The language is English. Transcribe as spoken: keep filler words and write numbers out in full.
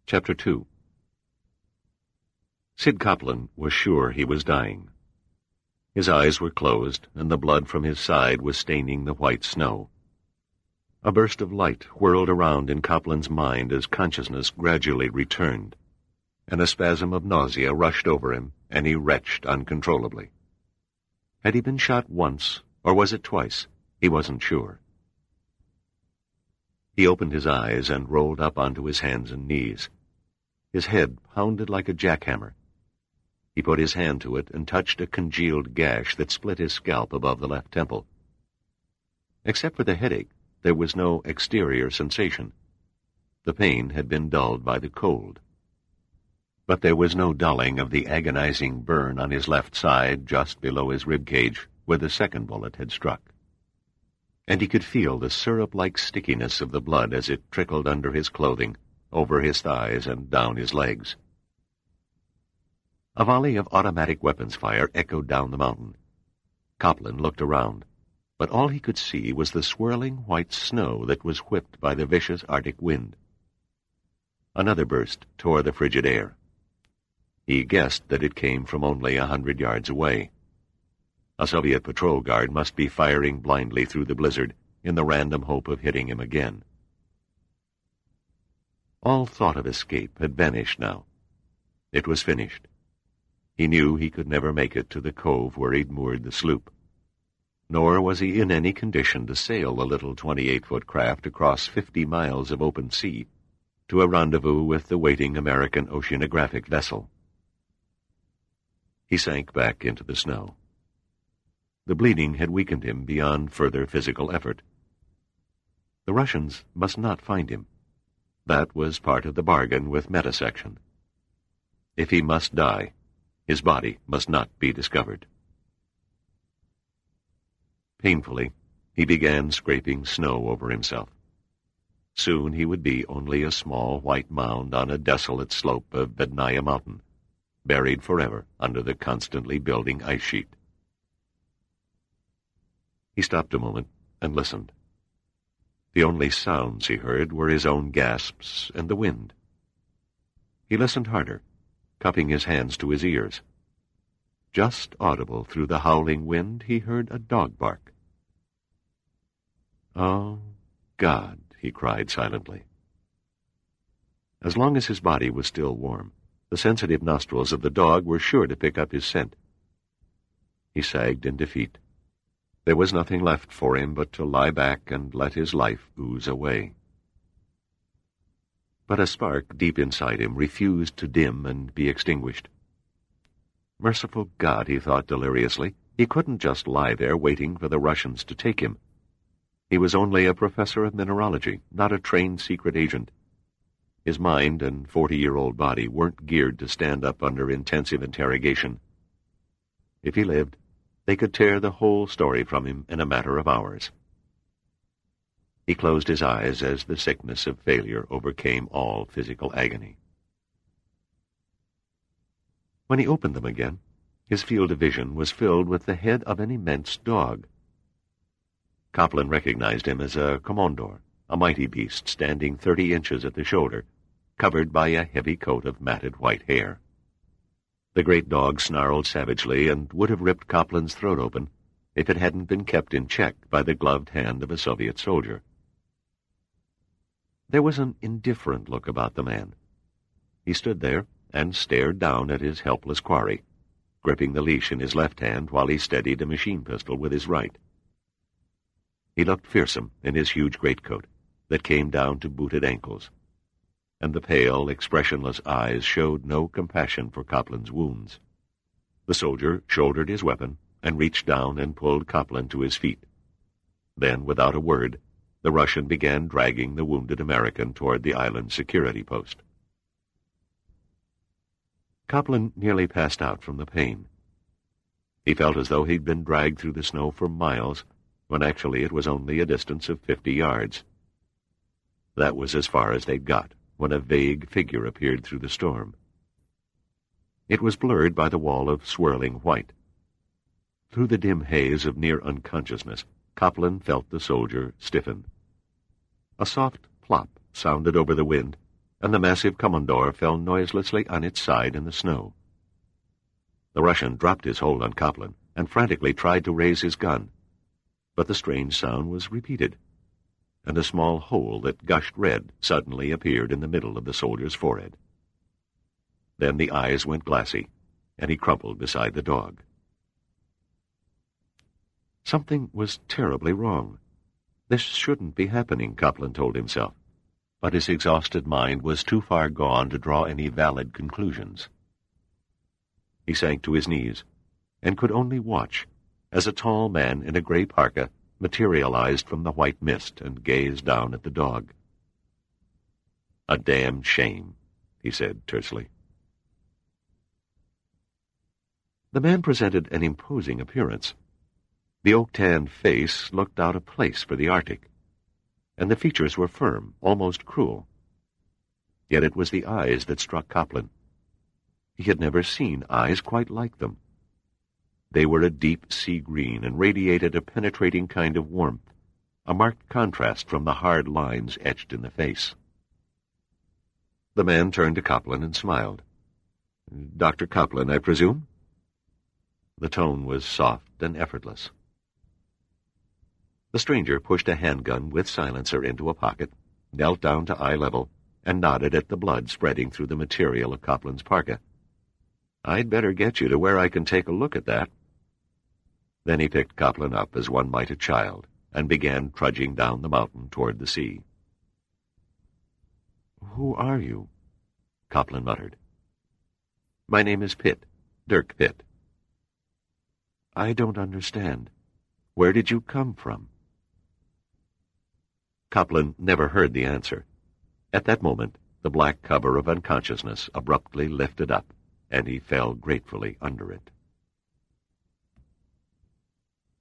Chapter two. Sid Copeland was sure he was dying. His eyes were closed, and the blood from his side was staining the white snow. A burst of light whirled around in Copeland's mind as consciousness gradually returned, and a spasm of nausea rushed over him, and he retched uncontrollably. Had he been shot once, or was it twice? He wasn't sure. He opened his eyes and rolled up onto his hands and knees. His head pounded like a jackhammer. He put his hand to it and touched a congealed gash that split his scalp above the left temple. Except for the headache, there was no exterior sensation. The pain had been dulled by the cold. But there was no dulling of the agonizing burn on his left side, just below his rib cage, where the second bullet had struck. And he could feel the syrup-like stickiness of the blood as it trickled under his clothing, over his thighs and down his legs. A volley of automatic weapons fire echoed down the mountain. Copeland looked around, but all he could see was the swirling white snow that was whipped by the vicious Arctic wind. Another burst tore the frigid air. He guessed that it came from only a hundred yards away. A Soviet patrol guard must be firing blindly through the blizzard in the random hope of hitting him again. All thought of escape had vanished now. It was finished. He knew he could never make it to the cove where he'd moored the sloop. Nor was he in any condition to sail the little twenty-eight-foot craft across fifty miles of open sea to a rendezvous with the waiting American oceanographic vessel. He sank back into the snow. The bleeding had weakened him beyond further physical effort. The Russians must not find him. That was part of the bargain with Metasection. If he must die, his body must not be discovered. Painfully, he began scraping snow over himself. Soon he would be only a small white mound on a desolate slope of Vednaya Mountain, buried forever under the constantly building ice sheet. He stopped a moment and listened. The only sounds he heard were his own gasps and the wind. He listened harder, cupping his hands to his ears. Just audible through the howling wind, he heard a dog bark. "Oh, God," he cried silently. As long as his body was still warm, the sensitive nostrils of the dog were sure to pick up his scent. He sagged in defeat. There was nothing left for him but to lie back and let his life ooze away. But a spark deep inside him refused to dim and be extinguished. Merciful God, he thought deliriously, he couldn't just lie there waiting for the Russians to take him. He was only a professor of mineralogy, not a trained secret agent. His mind and forty-year-old body weren't geared to stand up under intensive interrogation. If he lived, they could tear the whole story from him in a matter of hours. He closed his eyes as the sickness of failure overcame all physical agony. When he opened them again, his field of vision was filled with the head of an immense dog. Copeland recognized him as a komondor, a mighty beast standing thirty inches at the shoulder, covered by a heavy coat of matted white hair. The great dog snarled savagely and would have ripped Copeland's throat open if it hadn't been kept in check by the gloved hand of a Soviet soldier. There was an indifferent look about the man. He stood there and stared down at his helpless quarry, gripping the leash in his left hand while he steadied a machine pistol with his right. He looked fearsome in his huge greatcoat that came down to booted ankles, and the pale, expressionless eyes showed no compassion for Copeland's wounds. The soldier shouldered his weapon and reached down and pulled Copeland to his feet. Then, without a word, the Russian began dragging the wounded American toward the island security post. Copeland nearly passed out from the pain. He felt as though he'd been dragged through the snow for miles, when actually it was only a distance of fifty yards. That was as far as they'd got, when a vague figure appeared through the storm. It was blurred by the wall of swirling white. Through the dim haze of near unconsciousness, Copeland felt the soldier stiffen. A soft plop sounded over the wind, and the massive Commodore fell noiselessly on its side in the snow. The Russian dropped his hold on Coplin and frantically tried to raise his gun, but the strange sound was repeated, and a small hole that gushed red suddenly appeared in the middle of the soldier's forehead. Then the eyes went glassy, and he crumpled beside the dog. Something was terribly wrong. This shouldn't be happening, Coplin told himself, but his exhausted mind was too far gone to draw any valid conclusions. He sank to his knees and could only watch as a tall man in a gray parka materialized from the white mist and gazed down at the dog. "A damned shame," he said tersely. The man presented an imposing appearance. The oak-tanned face looked out of place for the Arctic, and the features were firm, almost cruel. Yet it was the eyes that struck Coplin. He had never seen eyes quite like them. They were a deep sea green and radiated a penetrating kind of warmth, a marked contrast from the hard lines etched in the face. The man turned to Coplin and smiled. "Doctor Coplin, I presume?" The tone was soft and effortless. The stranger pushed a handgun with silencer into a pocket, knelt down to eye level, and nodded at the blood spreading through the material of Coplin's parka. "I'd better get you to where I can take a look at that." Then he picked Coplin up as one might a child and began trudging down the mountain toward the sea. "Who are you?" Coplin muttered. "My name is Pitt, Dirk Pitt." "I don't understand. Where did you come from?" Coplin never heard the answer. At that moment, the black cover of unconsciousness abruptly lifted up, and he fell gratefully under it.